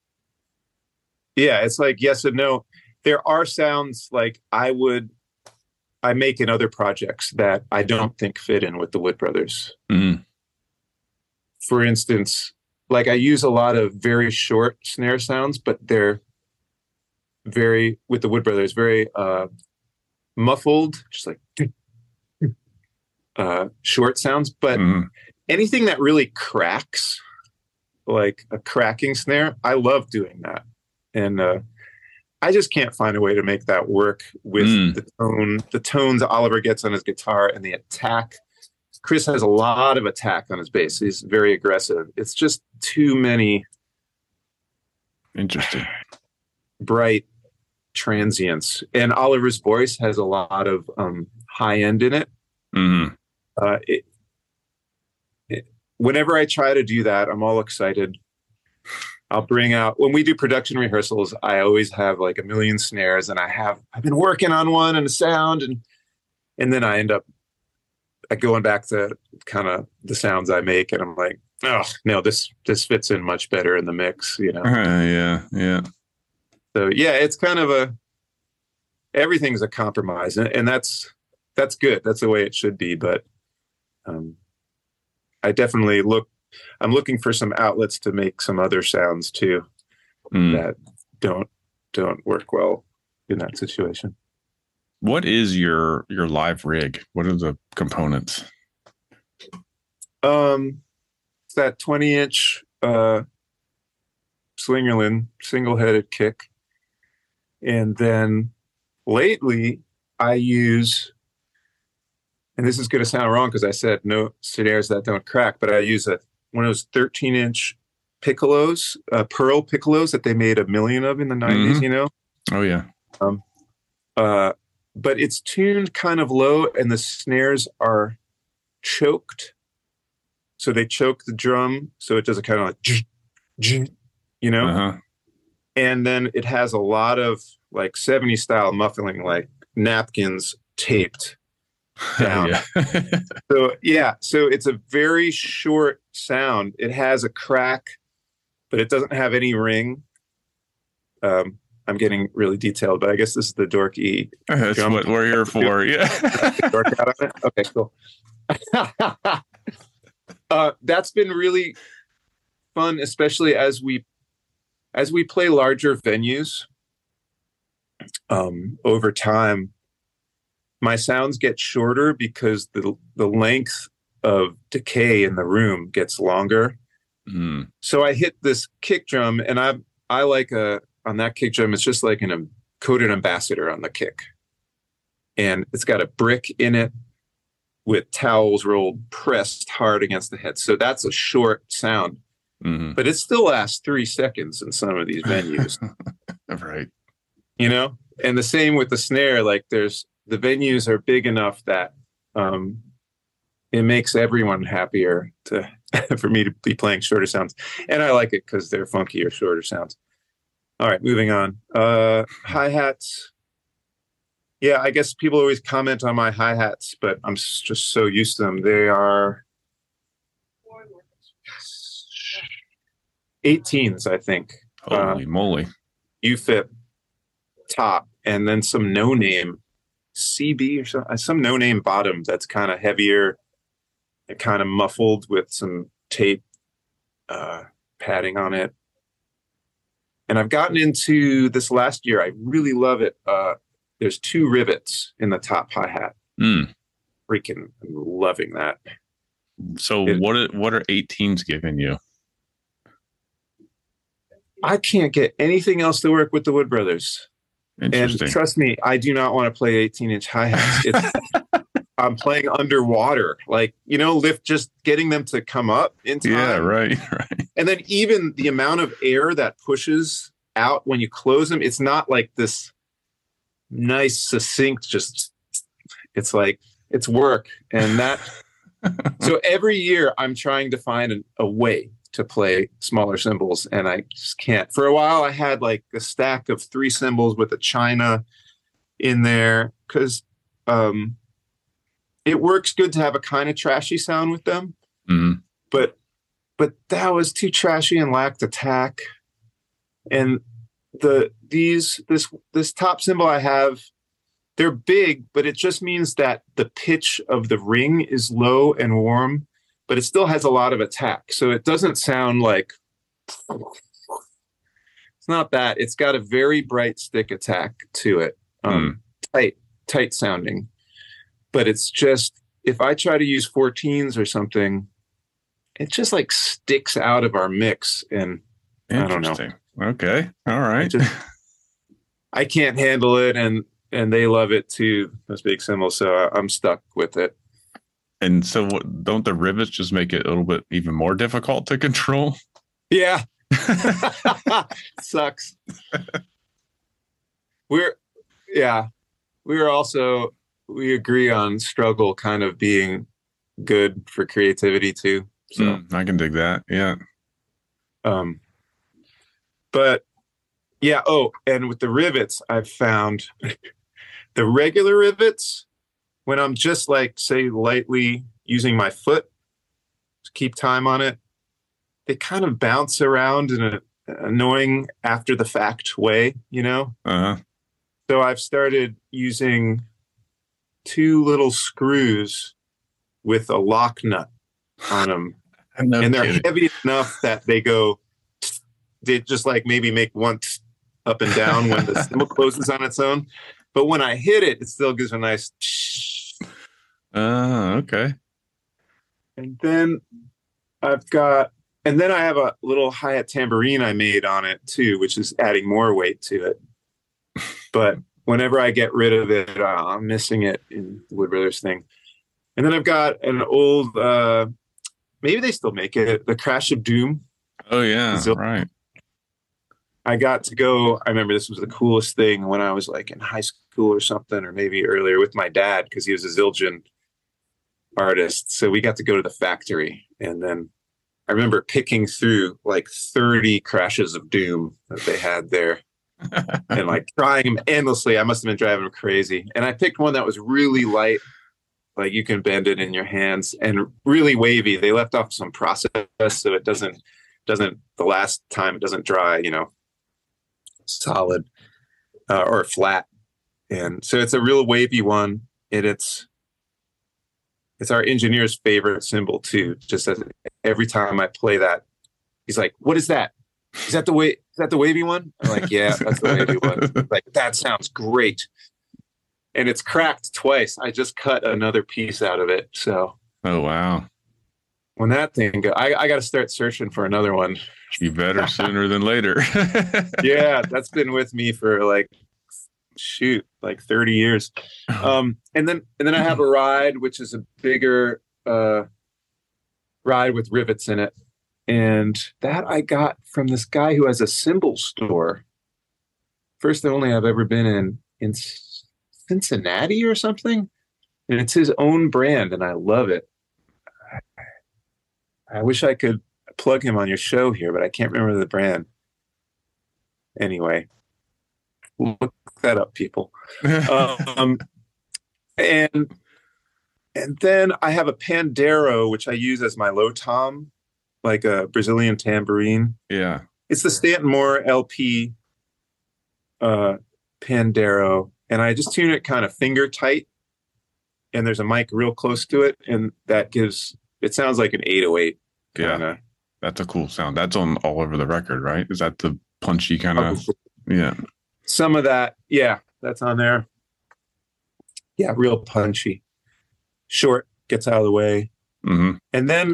yeah, it's like yes and no. There are sounds like I make in other projects that I don't think fit in with the Wood Brothers. For instance, like I use a lot of very short snare sounds, but they're with the Wood Brothers, very muffled, just like short sounds. But anything that really cracks, like a cracking snare, I love doing that. And I just can't find a way to make that work with the tones Oliver gets on his guitar and the attack. Chris has a lot of attack on his bass. He's very aggressive. It's just too many interesting, bright transients. And Oliver's voice has a lot of high end in it. Whenever I try to do that, I'm all excited. I'll bring out, when we do production rehearsals, I always have like a million snares, and I've been working on one and a sound, and then I end up going back to kind of the sounds I make, and I'm like, oh no, this fits in much better in the mix, Yeah. So yeah, it's kind of everything's a compromise, and that's good. That's the way it should be. But I definitely I'm looking for some outlets to make some other sounds too that don't work well in that situation. What is your live rig? What are the components? It's that 20-inch Slingerland single-headed kick. And then lately I use, and this is going to sound wrong because I said no snares that don't crack, but I use one of those 13-inch piccolos, pearl piccolos that they made a million of in the 90s, you know? Oh, yeah. But it's tuned kind of low and the snares are choked. So they choke the drum. So it does a kind of like, you know? Uh-huh. And then it has a lot of like 70s style muffling, like napkins taped down. So it's a very short sound. It has a crack, but it doesn't have any ring. I'm getting really detailed, but I guess this is the dorky. That's what we're here for. Yeah. Dork out on it? Okay, cool. That's been really fun, especially as we play larger venues. Over time, my sounds get shorter because the length of decay in the room gets longer. Mm. So I hit this kick drum, and I like on that kick drum, it's just like a coated ambassador on the kick, and it's got a brick in it with towels rolled pressed hard against the head. So that's a short sound, but it still lasts 3 seconds in some of these venues. Right. You know, and the same with the snare. Like the venues are big enough that it makes everyone happier for me to be playing shorter sounds, and I like it because they're funkier, shorter sounds. All right, moving on. Hi-hats. Yeah, I guess people always comment on my hi-hats, but I'm just so used to them. They are 18s, I think. Holy moly. UFIP top, and then some no-name CB or some no-name bottom that's kind of heavier and kind of muffled with some tape padding on it. And I've gotten into this last year. I really love it. There's 2 rivets in the top hi-hat. Freaking loving that. So what are 18s giving you? I can't get anything else to work with the Wood Brothers. And trust me, I do not want to play 18-inch hi-hats. I'm playing underwater, like, you know, just getting them to come up in time. Yeah, right. And then even the amount of air that pushes out when you close them, it's not like this nice, succinct, just, it's like, it's work. And that, so every year I'm trying to find a way to play smaller cymbals, and I just can't. For a while, I had like a stack of 3 cymbals with a China in there because it works good to have a kind of trashy sound with them, but that was too trashy and lacked attack. And this top cymbal I have, they're big, but it just means that the pitch of the ring is low and warm, but it still has a lot of attack. So it doesn't sound like, it's not that. It's got a very bright stick attack to it. Tight sounding. But it's just, if I try to use 14s or something, it just like sticks out of our mix. And I don't know. Okay. All right. I can't handle it. And they love it too, those big cymbals. So I'm stuck with it. And so don't the rivets just make it a little bit even more difficult to control? Yeah. Sucks. We agree on struggle kind of being good for creativity too. So I can dig that. Yeah. But yeah. Oh, and with the rivets, I've found the regular rivets, when I'm just like, say, lightly using my foot to keep time on it, they kind of bounce around in an annoying after the fact way, you know? So I've started using 2 little screws with a lock nut on them. And they're heavy enough that they just like maybe make one up and down when the cymbal closes on its own. But when I hit it, it still gives a nice. Okay. And then I have a little hi-hat tambourine I made on it too, which is adding more weight to it. But whenever I get rid of it, I'm missing it in the Wood Brothers thing. And then I've got an old, maybe they still make it, the Crash of Doom. Oh yeah, right. I got to go. I remember this was the coolest thing when I was like in high school or something, or maybe earlier, with my dad, because he was a Zildjian artist. So we got to go to the factory, and then I remember picking through like 30 Crashes of Doom that they had there, and like trying them endlessly. I must have been driving them crazy. And I picked one that was really light, like you can bend it in your hands, and really wavy. They left off some process, so it doesn't the last time it doesn't dry, solid or flat. And so it's a real wavy one, and it's our engineer's favorite cymbal too. Just as every time I play that, he's like, "What is that? Is that the wavy one?" I'm like, "Yeah, that's the wavy one." Like, that sounds great. And it's cracked twice. I just cut another piece out of it. So, oh wow. When that thing goes, I got to start searching for another one. You better sooner than later. Yeah, that's been with me for like 30 years. And then I have a ride, which is a bigger ride with rivets in it. And that I got from this guy who has a cymbal store. First and only I've ever been in Cincinnati or something. And it's his own brand, and I love it. I wish I could plug him on your show here, but I can't remember the brand. Anyway, look that up, people. And then I have a Pandero, which I use as my low tom, like a Brazilian tambourine. Yeah. It's the Stanton Moore LP Pandero, and I just tune it kind of finger tight, and there's a mic real close to it, and that gives, it sounds like an 808. Yeah, that's a cool sound. That's on all over the record, right? Is that the punchy kind of? Yeah. Some of that, yeah, that's on there. Yeah, real punchy. Short, gets out of the way. Mm-hmm. And then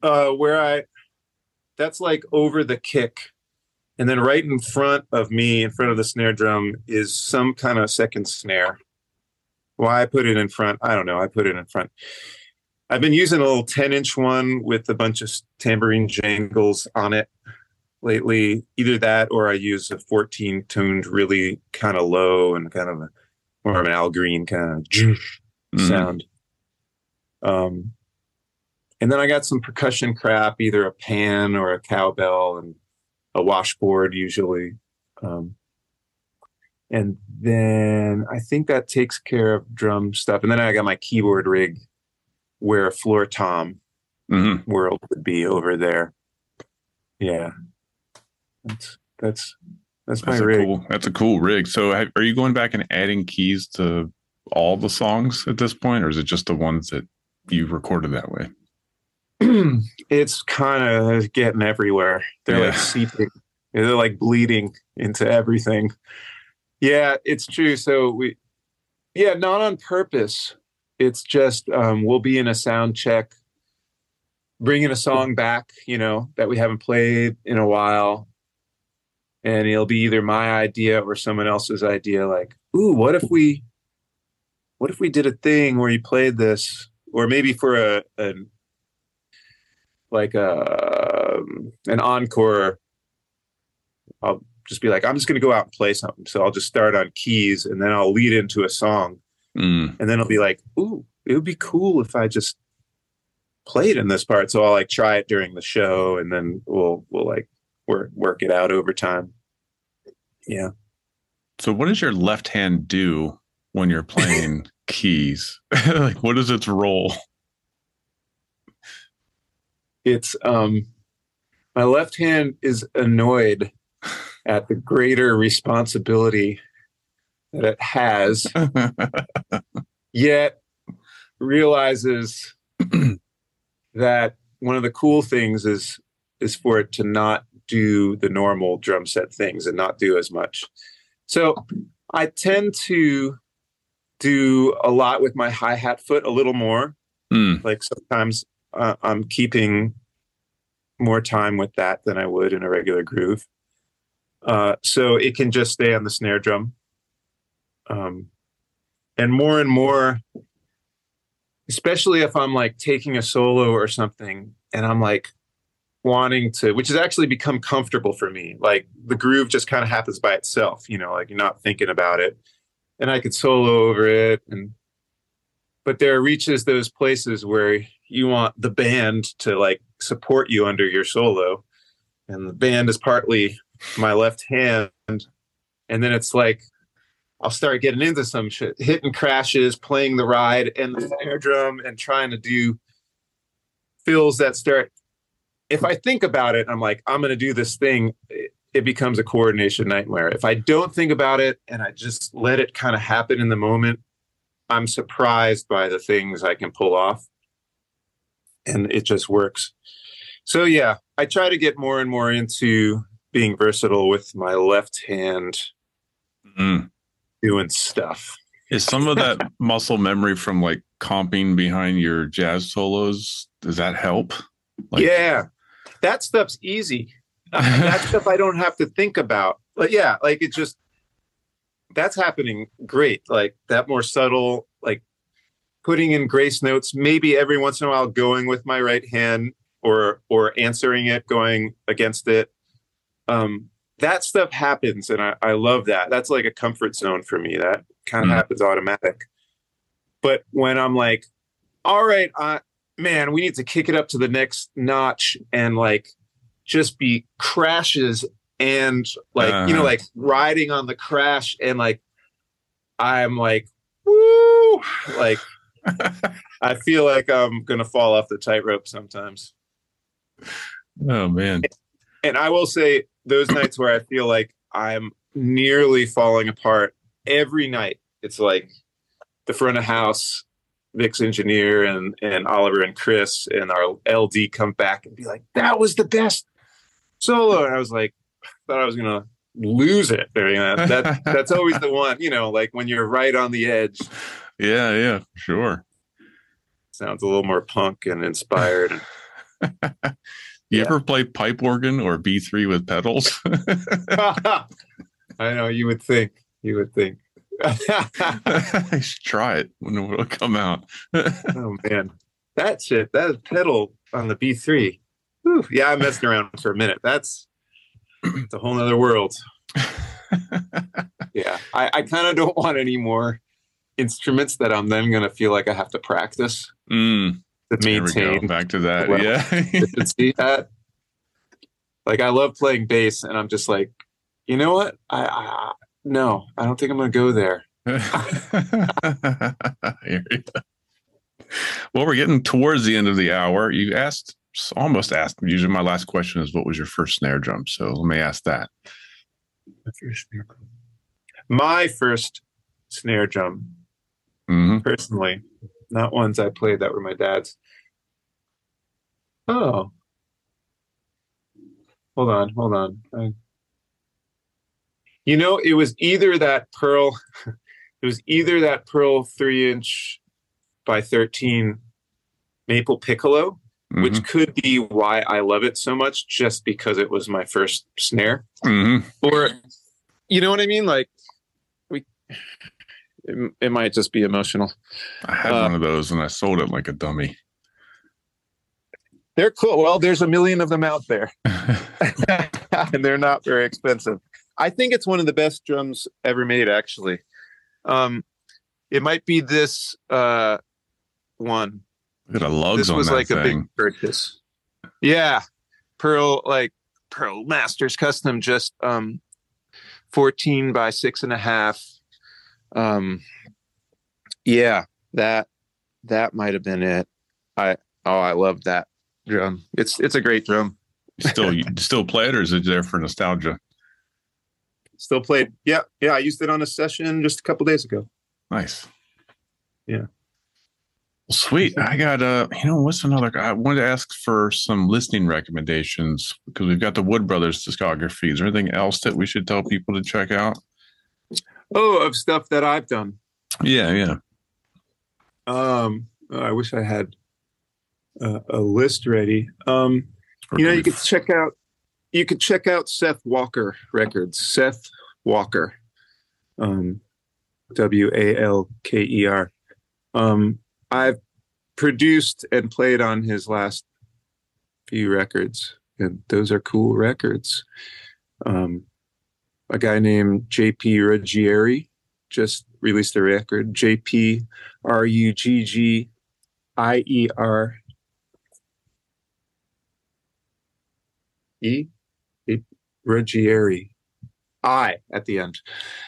that's like over the kick. And then right in front of me, in front of the snare drum, is some kind of second snare. Why I put it in front, I don't know. I put it in front. I've been using a little 10-inch one with a bunch of tambourine jangles on it lately. Either that, or I use a 14 tuned, really kind of low and kind of more of an Al Green kind of sound. And then I got some percussion crap, either a pan or a cowbell and a washboard usually. And then I think that takes care of drum stuff. And then I got my keyboard rig, where a floor tom world would be over there. Yeah. That's my rig. That's a cool rig. So are you going back and adding keys to all the songs at this point, or is it just the ones that you recorded that way? It's kind of getting everywhere. They're like seeping. They're like bleeding into everything. Yeah, it's true. So not on purpose. It's just we'll be in a sound check, bringing a song back, that we haven't played in a while. And it'll be either my idea or someone else's idea. Like, ooh, what if we did a thing where you played this, or maybe for an encore. I'll just be like, I'm just going to go out and play something. So I'll just start on keys, and then I'll lead into a song. And then I'll be like, ooh, it would be cool if I just played in this part. So I'll like try it during the show, and then we'll like work it out over time. Yeah. So what does your left hand do when you're playing keys? Like, what is its role? It's my left hand is annoyed at the greater responsibility that it has, yet realizes that one of the cool things is for it to not do the normal drum set things and not do as much. So I tend to do a lot with my hi-hat foot, a little more. Like sometimes I'm keeping more time with that than I would in a regular groove. So it can just stay on the snare drum. And more, especially if I'm like taking a solo or something and I'm like wanting to, which has actually become comfortable for me. Like the groove just kind of happens by itself, like you're not thinking about it, and I could solo over it. But there reaches those places where you want the band to like support you under your solo. And the band is partly my left hand. And then it's like, I'll start getting into some shit, hitting crashes, playing the ride and the snare drum and trying to do fills that start. If I think about it, I'm like, I'm going to do this thing. It becomes a coordination nightmare. If I don't think about it and I just let it kind of happen in the moment, I'm surprised by the things I can pull off, and it just works. So yeah, I try to get more and more into being versatile with my left hand doing stuff. Is some of that muscle memory from like comping behind your jazz solos, does that help? Yeah, that stuff's easy. That stuff I don't have to think about. But yeah, like it just, that's happening great. Like that more subtle, like putting in grace notes, maybe every once in a while going with my right hand or answering it, going against it. That stuff happens, and I love that. That's like a comfort zone for me. That kind of happens automatic. But when I'm like, all right, man, we need to kick it up to the next notch and like just be crashes and like, like riding on the crash, and like, I'm like, woo, like, I feel like I'm going to fall off the tightrope sometimes. Oh, man. And I will say those nights where I feel like I'm nearly falling apart every night, it's like the front of house, Vic's engineer and Oliver and Chris and our LD come back and be like, that was the best solo. And I was like, thought I was going to lose it during that. That's always the one, like when you're right on the edge. Yeah, sure. Sounds a little more punk and inspired. You ever play pipe organ or B3 with pedals? I know, you would think. I should try it when it'll come out. Oh man, that pedal on the B3. Whew, yeah, I messed around for a minute. It's a whole nother world. Yeah, I kind of don't want any more instruments that I'm then going to feel like I have to practice to maintain. Back to that, see that. Like I love playing bass, and I'm just like, you know what? No, I don't think I'm going to go there. Well, we're getting towards the end of the hour. You almost asked. Usually my last question is, what was your first snare drum? So let me ask that. My first snare drum, personally, not ones I played that were my dad's. Oh. Hold on. It was either that Pearl 3-inch by 13 Maple Piccolo, which could be why I love it so much, just because it was my first snare. Or, you know what I mean? Like, it might just be emotional. I had one of those and I sold it like a dummy. They're cool. Well, there's a million of them out there. And they're not very expensive. I think it's one of the best drums ever made, actually. It might be this one. Look at the lugs this on was that like thing. A big purchase. Yeah. Pearl Masters Custom, just 14 by 6.5. Yeah, that might have been it. I love that drum. It's a great drum. You still play it, or is it there for nostalgia? Still played. Yeah. I used it on a session just a couple days ago. Nice. Yeah. Well, sweet. I got what's another? I wanted to ask for some listening recommendations, because we've got the Wood Brothers discography. Is there anything else that we should tell people to check out? Oh, of stuff that I've done. Yeah. I wish I had a list ready. You could check out Seth Walker Records. Seth Walker, Walker. I've produced and played on his last few records, and those are cool records. A guy named JP Ruggieri just released a record. JP Ruggier. Ruggieri. I at the end.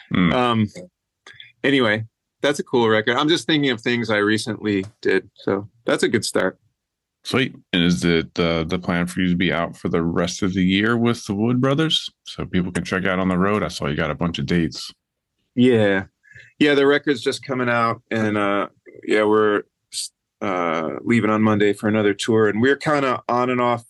Anyway, that's a cool record. I'm just thinking of things I recently did, so that's a good start. Sweet. And is it the plan for you to be out for the rest of the year with the Wood Brothers, so people can check out on the road? I saw you got a bunch of dates. Yeah, the record's just coming out, and we're leaving on Monday for another tour, and we're kind of on and off,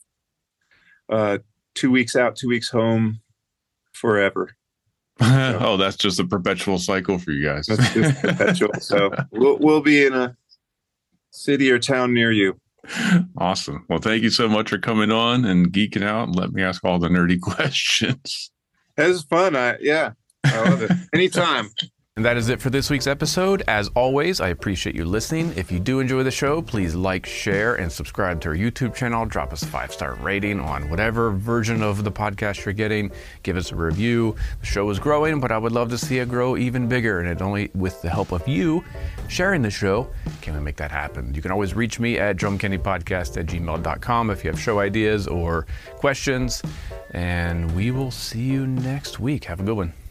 2 weeks out, 2 weeks home, forever. So, oh, that's just a perpetual cycle for you guys. That's just perpetual. So we'll be in a city or town near you. Awesome. Well, thank you so much for coming on and geeking out and let me ask all the nerdy questions. It was fun. I love it. Anytime. And that is it for this week's episode. As always, I appreciate you listening. If you do enjoy the show, please like, share, and subscribe to our YouTube channel. Drop us a 5-star rating on whatever version of the podcast you're getting. Give us a review. The show is growing, but I would love to see it grow even bigger. And it only with the help of you sharing the show can we make that happen. You can always reach me at drumcandypodcast@gmail.com if you have show ideas or questions. And we will see you next week. Have a good one.